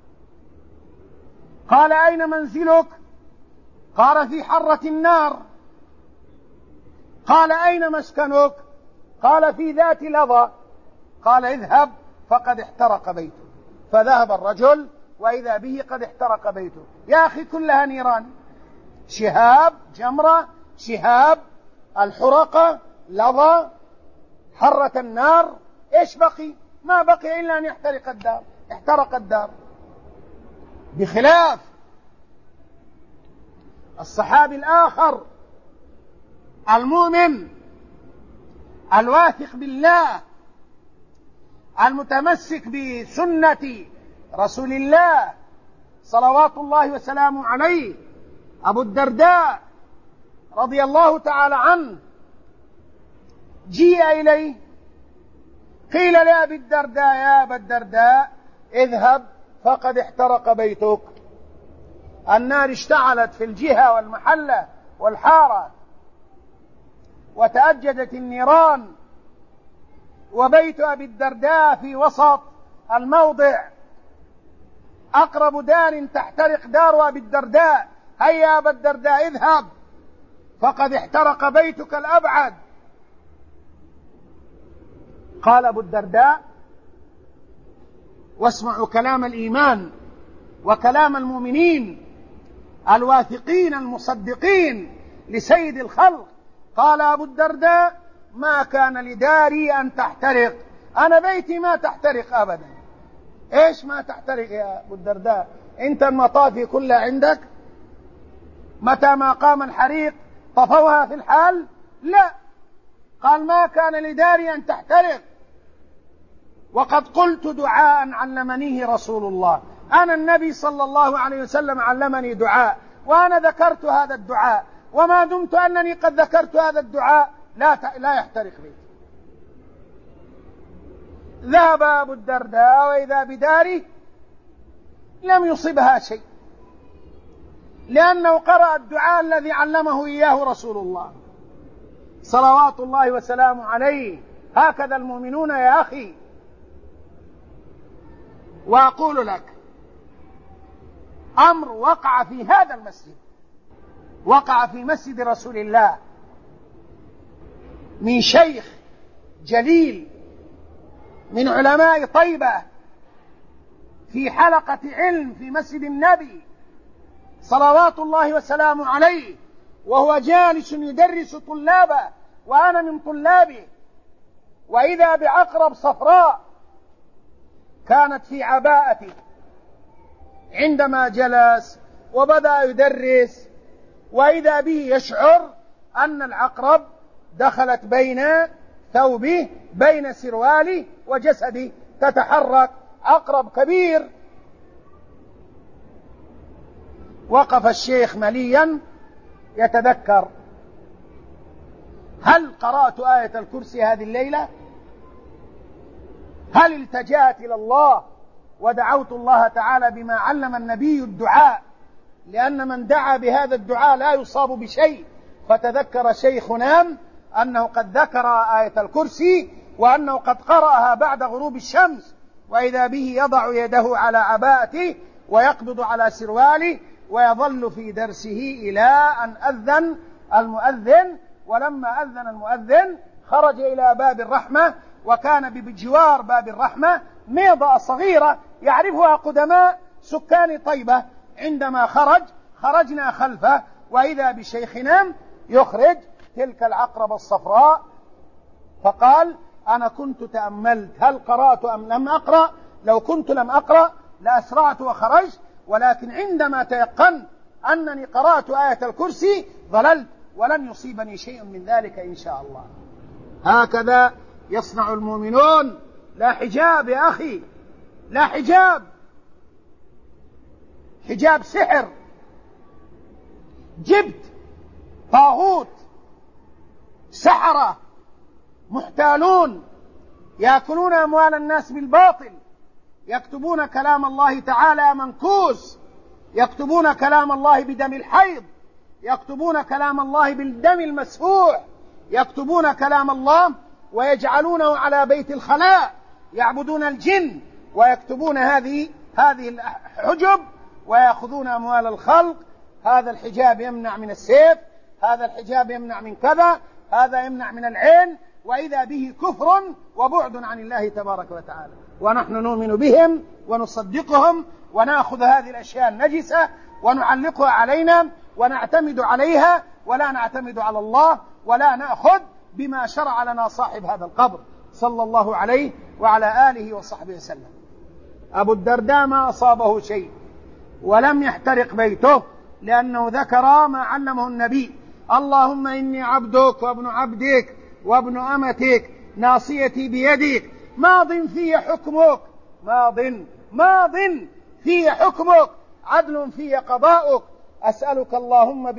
قال: أين منزلك؟ قال: في حرة النار. قال: أين مسكنك؟ قال: في ذات لظى. قال: اذهب فقد احترق بيته. فذهب الرجل وإذا به قد احترق بيته. يا أخي كلها نيران. شهاب، جمرة، شهاب، الحرقة، لظى، حرة النار. ايش بقي؟ ما بقي إلا أن يحترق الدار. احترق الدار. بخلاف الصحابي الآخر المؤمن الواثق بالله المتمسك بسنة رسول الله صلوات الله وسلامه عليه، أبو الدرداء رضي الله تعالى عنه. جيء إليه قيل لأبي الدرداء: يا أبا الدرداء اذهب فقد احترق بيتك. النار اشتعلت في الجهة والمحلة والحارة، وتأججت النيران، وبيت أبي الدرداء في وسط الموضع، أقرب دار تحترق دار أبي الدرداء. هيا أبا الدرداء اذهب فقد احترق بيتك الأبعد. قال أبو الدرداء: واسمعوا كلام الإيمان وكلام المؤمنين الواثقين المصدقين لسيد الخلق. قال أبو الدرداء: ما كان لداري أن تحترق، أنا بيتي ما تحترق أبدا. إيش ما تحترق يا أبو الدرداء؟ أنت المطافي كلها عندك؟ متى ما قام الحريق طفوها في الحال؟ لا. قال: ما كان لداري أن تحترق، وقد قلت دعاء علمنيه رسول الله. أنا النبي صلى الله عليه وسلم علمني دعاء، وأنا ذكرت هذا الدعاء، وما دمت أنني قد ذكرت هذا الدعاء لا يحترق بيتي. ذهب أبو الدرداء وإذا بداره لم يصبها شيء، لأنه قرأ الدعاء الذي علمه إياه رسول الله صلوات الله وسلامه عليه. هكذا المؤمنون يا أخي. وأقول لك أمر وقع في هذا المسجد، وقع في مسجد رسول الله من شيخ جليل من علماء طيبة في حلقة علم في مسجد النبي صلوات الله وسلامه عليه، وهو جالس يدرس طلابه وأنا من طلابه، وإذا بعقرب صفراء كانت في عباءته عندما جلس وبدأ يدرس، وإذا به يشعر أن العقرب دخلت بين ثوبه بين سرواله وجسده تتحرك، عقرب كبير. وقف الشيخ مليا يتذكر: هل قرأت آية الكرسي هذه الليلة؟ هل التجأت إلى الله ودعوت الله تعالى بما علم النبي الدعاء؟ لأن من دعا بهذا الدعاء لا يصاب بشيء. فتذكر شيخنا أنه قد ذكر آية الكرسي وأنه قد قرأها بعد غروب الشمس، وإذا به يضع يده على عباءته ويقبض على سرواله ويظل في درسه إلى أن أذن المؤذن. ولما أذن المؤذن خرج إلى باب الرحمة، وكان بجوار باب الرحمة ميضة صغيرة يعرفها قدماء سكان طيبة. عندما خرجنا خلفه، وإذا بشيخنا يخرج تلك العقرب الصفراء، فقال: أنا كنت تأملت هل قرأت أم لم أقرأ؟ لو كنت لم أقرأ لأسرعت وخرجت، ولكن عندما تيقنت أنني قرأت آية الكرسي ظللت ولن يصيبني شيء من ذلك إن شاء الله. هكذا يصنع المؤمنون. لا حجاب يا أخي، لا حجاب، حجاب سحر. جبت طاغوت، سحرة محتالون يأكلون أموال الناس بالباطل، يكتبون كلام الله تعالى منكوس، يكتبون كلام الله بدم الحيض، يكتبون كلام الله بالدم المسفوح، يكتبون كلام الله ويجعلونه على بيت الخلاء، يعبدون الجن ويكتبون هذه الحجب ويأخذون أموال الخلق. هذا الحجاب يمنع من السيف، هذا الحجاب يمنع من كذا، هذا يمنع من العين، وإذا به كفر وبعد عن الله تبارك وتعالى. ونحن نؤمن بهم ونصدقهم ونأخذ هذه الأشياء النجسة ونعلقها علينا ونعتمد عليها، ولا نعتمد على الله، ولا نأخذ بما شرع لنا صاحب هذا القبر صلى الله عليه وعلى آله وصحبه وسلم. أبو الدرداء ما أصابه شيء ولم يحترق بيته، لأنه ذكر ما علمه النبي: اللهم إني عبدك وابن عبدك وابن أمتك، ناصيتي بيدك، ماض في حكمك، ماض في حكمك، عدل في قضاؤك، أسألك اللهم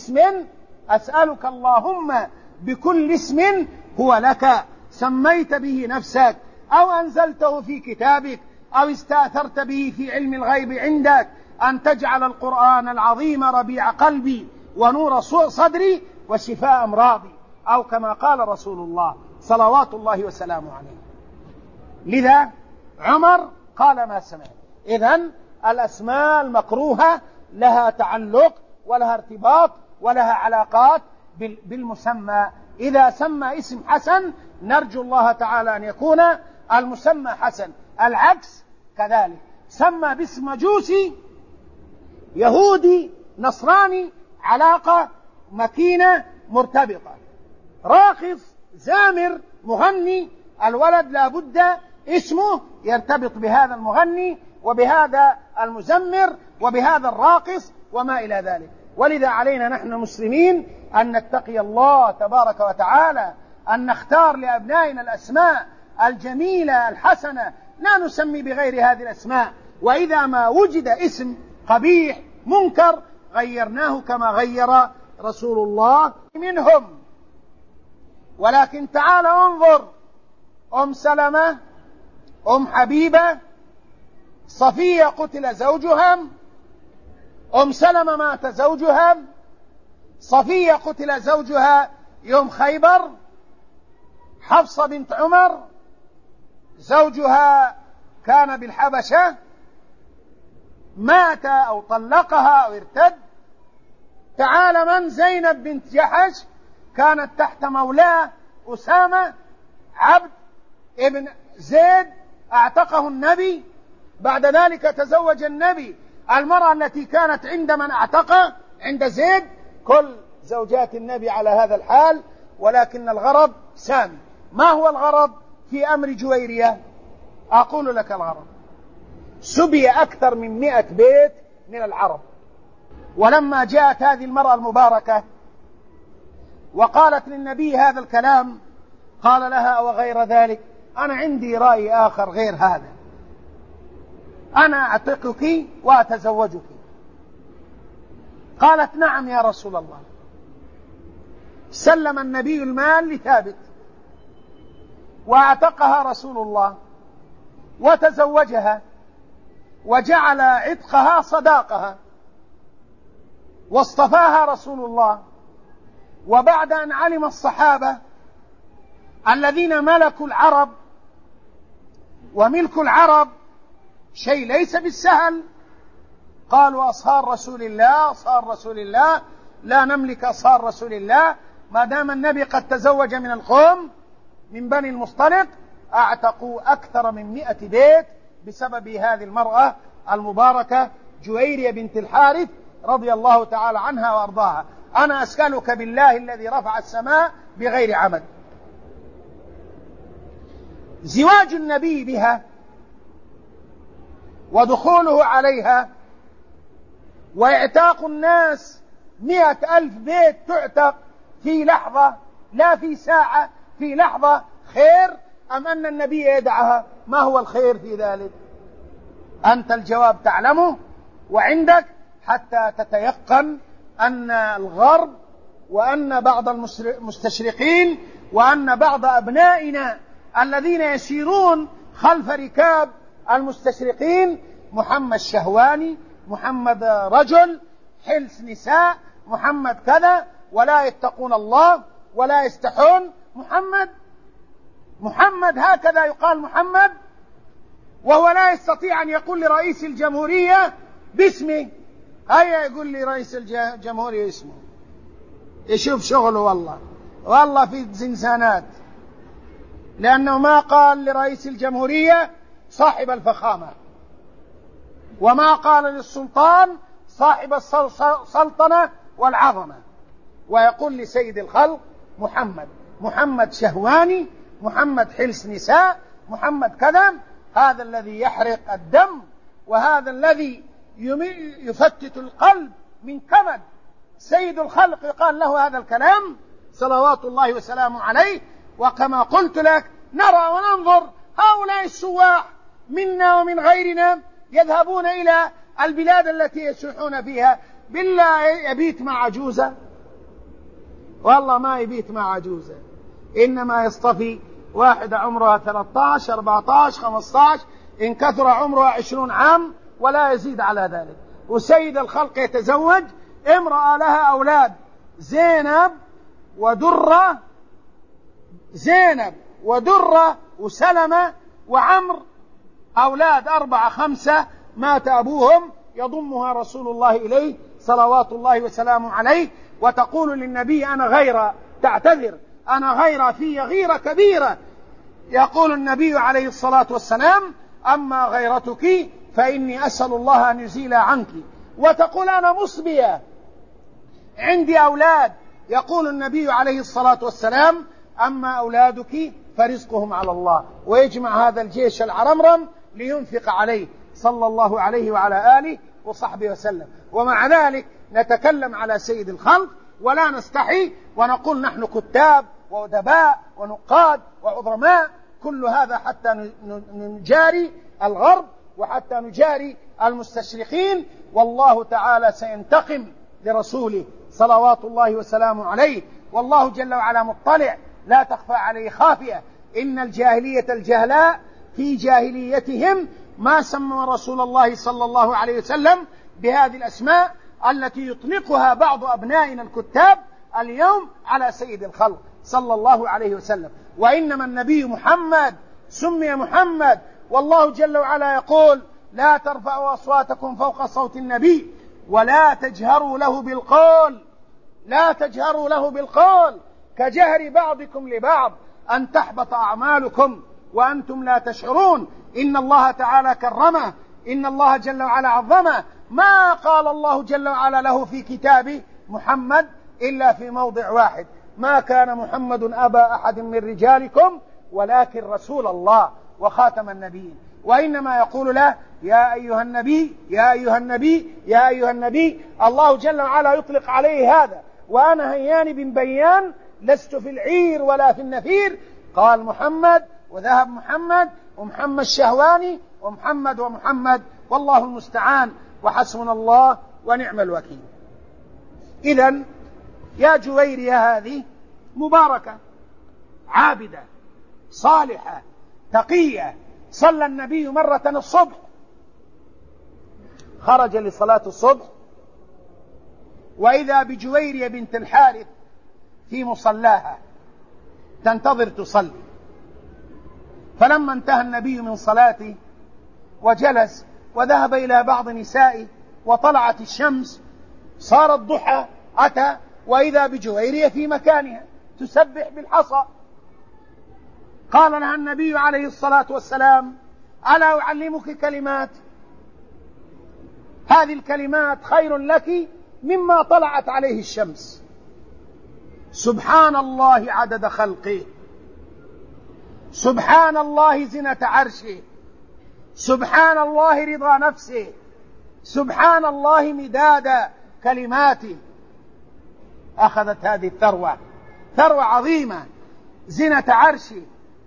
بكل اسم هو لك سميت به نفسك أو أنزلته في كتابك أو استأثرت به في علم الغيب عندك أن تجعل القرآن العظيم ربيع قلبي ونور صدري وشفاء أمراضي، أو كما قال رسول الله صلوات الله وسلامه عليه. لذا عمر قال ما سمع. إذن الأسماء المكروهة لها تعلق ولها ارتباط ولها علاقات بالمسمى. إذا سمى اسم حسن نرجو الله تعالى أن يكون المسمى حسن، العكس كذلك. سمى باسم مجوسي يهودي نصراني، علاقة مكينة مرتبطة. راقص زامر مغني، الولد لابد اسمه يرتبط بهذا المغني وبهذا المزمر وبهذا الراقص وما إلى ذلك. ولذا علينا نحن المسلمين أن نتقي الله تبارك وتعالى، أن نختار لأبنائنا الأسماء الجميلة الحسنة، لا نسمي بغير هذه الأسماء. وإذا ما وجد اسم قبيح منكر غيرناه كما غير رسول الله منهم. ولكن تعال انظر، أم سلمة أم حبيبة، صفية قتل زوجها، أم سلمة مات زوجها، صفية قتل زوجها يوم خيبر، حفصة بنت عمر زوجها كان بالحبشة مات أو طلقها أو ارتد. تعال من زينب بنت جحش كانت تحت مولاه أسامة عبد ابن زيد، اعتقه النبي، بعد ذلك تزوج النبي المرأة التي كانت عند من اعتقه عند زيد. كل زوجات النبي على هذا الحال، ولكن الغرض سامي. ما هو الغرض في أمر جويرية؟ أقول لك الغرض: سبي أكثر من 100 بيت من العرب، ولما جاءت هذه المرأة المباركة وقالت للنبي هذا الكلام قال لها: وغير ذلك أنا عندي رأي آخر غير هذا، أنا أعتقك وأتزوجك. قالت: نعم يا رسول الله. سلم النبي المال لثابت واعتقها رسول الله وتزوجها وجعل عتقها صداقها واصطفاها رسول الله. وبعد أن علم الصحابة الذين ملكوا العرب، وملك العرب شيء ليس بالسهل، قالوا: أصهار رسول الله، أصهار رسول الله، لا نملك أصهار رسول الله ما دام النبي قد تزوج من القوم من بني المصطلق. أعتقوا أكثر من 100 بيت بسبب هذه المرأة المباركة جويرية بنت الحارث رضي الله تعالى عنها وأرضاها. أنا أسألك بالله الذي رفع السماء بغير عمد، زواج النبي بها ودخوله عليها واعتاق الناس 100,000 بيت تعتق في لحظة، لا في ساعة، في لحظة، خير أم أن النبي يدعها؟ ما هو الخير في ذلك؟ أنت الجواب تعلمه وعندك، حتى تتيقن أن الغرب وأن بعض المستشرقين وأن بعض أبنائنا الذين يسيرون خلف ركاب المستشرقين، محمد شهواني، محمد رجل، حلس نساء، محمد كذا، ولا يتقون الله ولا يستحون. محمد هكذا يقال محمد، وهو لا يستطيع أن يقول لرئيس الجمهورية باسمه. هيا يقول لي رئيس الجمهورية اسمه، يشوف شغله. والله في زنزانات، لأنه ما قال لرئيس الجمهورية صاحب الفخامة، وما قال للسلطان صاحب السلطنة والعظمة، ويقول لسيد الخلق محمد شهواني، محمد حلس نساء، محمد كذا. هذا الذي يحرق الدم، وهذا الذي يفتت القلب من كمد سيد الخلق يقال له هذا الكلام صلوات الله وسلامه عليه. وكما قلت لك نرى وننظر هؤلاء السواح منا ومن غيرنا يذهبون إلى البلاد التي يسوحون فيها. بالله يبيت مع عجوزة؟ والله ما يبيت مع عجوزة، إنما يصطفي واحدة عمرها 13 14 15 إن كثر عمرها 20 عام ولا يزيد على ذلك. وسيد الخلق يتزوج امرأة لها أولاد، زينب ودرة وسلمة وعمر، أولاد 4 5 مات أبوهم، يضمها رسول الله إليه صلوات الله وسلامه عليه، وتقول للنبي: أنا غيرة، تعتذر، أنا غيرة، في غيرة كبيرة. يقول النبي عليه الصلاة والسلام: أما غيرتك فإني أسأل الله أن يزيل عنك. وتقول: أنا مصبية، عندي أولاد. يقول النبي عليه الصلاة والسلام: أما أولادك فرزقهم على الله. ويجمع هذا الجيش العرمرم لينفق عليه صلى الله عليه وعلى آله وصحبه وسلم. ومع ذلك نتكلم على سيد الخلق ولا نستحي، ونقول نحن كتاب وأدباء ونقاد وعظماء. كل هذا حتى نجاري الغرب وحتى نجاري المستشرقين. والله تعالى سينتقم لرسوله صلوات الله وسلامه عليه، والله جل وعلا مطلع لا تخفى عليه خافية. إن الجاهلية الجهلاء في جاهليتهم ما سمى رسول الله صلى الله عليه وسلم بهذه الأسماء التي يطلقها بعض أبنائنا الكتاب اليوم على سيد الخلق صلى الله عليه وسلم. وإنما النبي محمد سمي محمد، والله جل وعلا يقول: لا ترفعوا أصواتكم فوق صوت النبي ولا تجهروا له بالقول كجهر بعضكم لبعض أن تحبط أعمالكم وأنتم لا تشعرون. إن الله تعالى كرمه، إن الله جل وعلا عظمه. ما قال الله جل وعلا له في كتابه محمد إلا في موضع واحد: ما كان محمد أبا أحد من رجالكم ولكن رسول الله وخاتم النبيين. وإنما يقول له: يا أيها النبي يا أيها النبي يا أيها النبي. الله جل وعلا يطلق عليه هذا. وأنا هيان بن بيان لست في العير ولا في النفير، قال محمد وذهب محمد ومحمد الشهواني ومحمد، والله المستعان، وحسبنا الله ونعم الوكيل. إذن يا جويرية هذه مباركة عابدة صالحة تقية. صلى النبي مرة الصبح، خرج لصلاة الصبح، وإذا بجويرية بنت الحارث في مصلاها تنتظر تصلي. فلما انتهى النبي من صلاته وجلس وذهب إلى بعض نسائه وطلعت الشمس صار الضحى، أتى وإذا بجويرية في مكانها تسبح بالحصى. قال لها النبي عليه الصلاة والسلام: ألا أعلمك كلمات؟ هذه الكلمات خير لك مما طلعت عليه الشمس. سبحان الله عدد خلقه، سبحان الله زنة عرشه، سبحان الله رضا نفسه، سبحان الله مداد كلماته. أخذت هذه الثروة، ثروة عظيمة، زنة عرشه،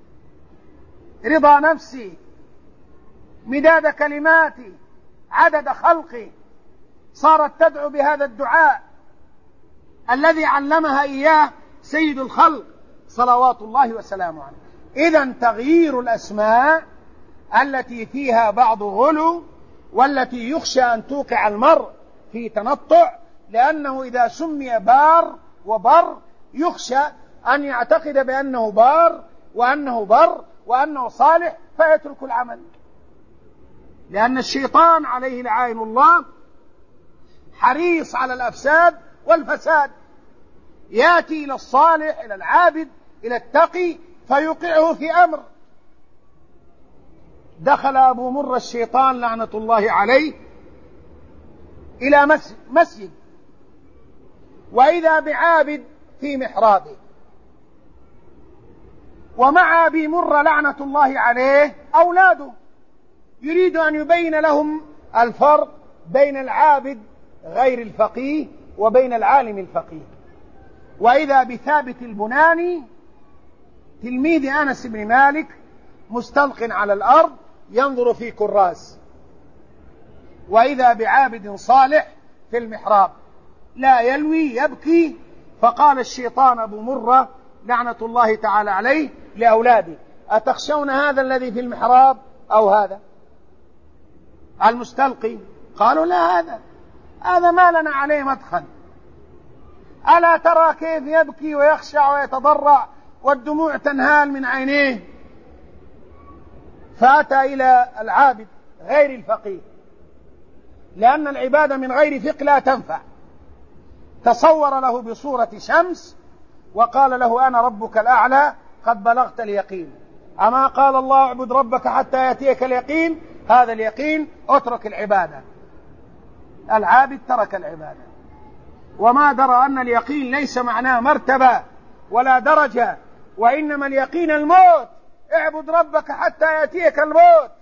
رضا نفسه، مداد كلماته، عدد خلقه. صارت تدعو بهذا الدعاء الذي علمها إياه سيد الخلق صلوات الله وسلامه عليه. إذن تغيير الأسماء التي فيها بعض غلو والتي يخشى أن توقع المرء في تنطع، لأنه إذا سمي بار وبر يخشى أن يعتقد بأنه بار وأنه بر وأنه صالح فيترك العمل، لأن الشيطان عليه لعائن الله حريص على الأفساد والفساد. يأتي إلى الصالح، إلى العابد، إلى التقي فيوقعه في أمر. دخل أبو مرة الشيطان لعنة الله عليه إلى مسجد، وإذا بعابد في محرابه، ومع أبي مرة لعنة الله عليه أولاده، يريد أن يبين لهم الفرق بين العابد غير الفقيه وبين العالم الفقيه. وإذا بثابت البناني تلميذ أنس بن مالك مستلق على الأرض ينظر في كراس، وإذا بعابد صالح في المحراب لا يلوي يبكي. فقال الشيطان أبو مرة لعنة الله تعالى عليه لأولاده: أتخشون هذا الذي في المحراب أو هذا المستلقي؟ قالوا: لا، هذا ما لنا عليه مدخل. ألا ترى كيف يبكي ويخشع ويتضرع والدموع تنهال من عينيه؟ فأتى إلى العابد غير الفقيه، لأن العبادة من غير فقه لا تنفع. تصور له بصورة شمس وقال له: أنا ربك الأعلى، قد بلغت اليقين. أما قال الله: اعبد ربك حتى يأتيك اليقين؟ هذا اليقين، اترك العبادة. العابد ترك العبادة، وما درى أن اليقين ليس معناه مرتبة ولا درجة، وإنما اليقين الموت. اعبد ربك حتى يأتيك الموت.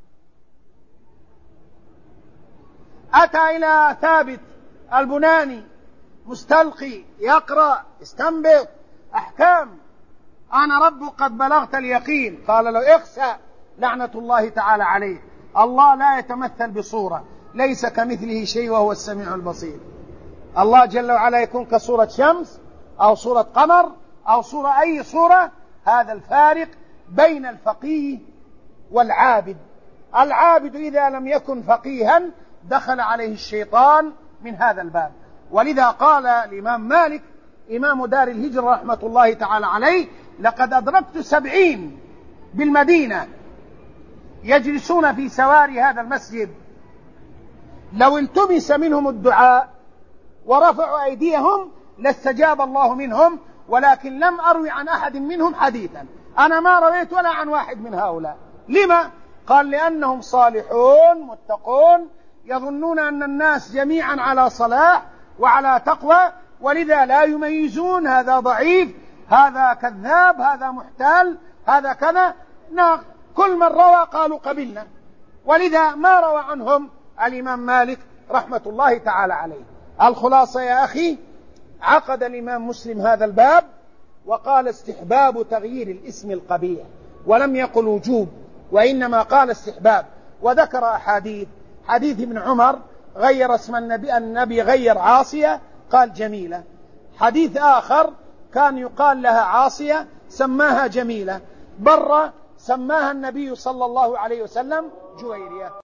أتى إلى ثابت البناني مستلقي يقرأ يستنبط أحكام: أنا ربك قد بلغت اليقين. قال له: اخسأ لعنة الله تعالى عليه، الله لا يتمثل بصورة، ليس كمثله شيء وهو السميع البصير. الله جل وعلا يكون كصورة شمس أو صورة قمر أو صورة أي صورة. هذا الفارق بين الفقيه والعابد. العابد إذا لم يكن فقيها دخل عليه الشيطان من هذا الباب. ولذا قال الإمام مالك إمام دار الهجرة رحمة الله تعالى عليه: لقد أدركت 70 بالمدينة يجلسون في سواري هذا المسجد لو التمس منهم الدعاء ورفعوا أيديهم لاستجاب الله منهم، ولكن لم أروي عن أحد منهم حديثا. أنا ما رويت ولا عن واحد من هؤلاء. لما؟ قال: لأنهم صالحون متقون يظنون أن الناس جميعا على صلاح وعلى تقوى، ولذا لا يميزون هذا ضعيف، هذا كذاب، هذا محتال، هذا كذا. كل من روى قالوا قبلنا. ولذا ما روى عنهم الإمام مالك رحمة الله تعالى عليه. الخلاصة يا أخي، عقد الإمام مسلم هذا الباب وقال: استحباب تغيير الاسم القبيح، ولم يقل وجوب، وإنما قال استحباب. وذكر أحاديث: حديث ابن عمر غير اسم النبي غير عاصية قال جميلة. حديث آخر كان يقال لها عاصية سماها جميلة. برة سماها النبي صلى الله عليه وسلم جويرية.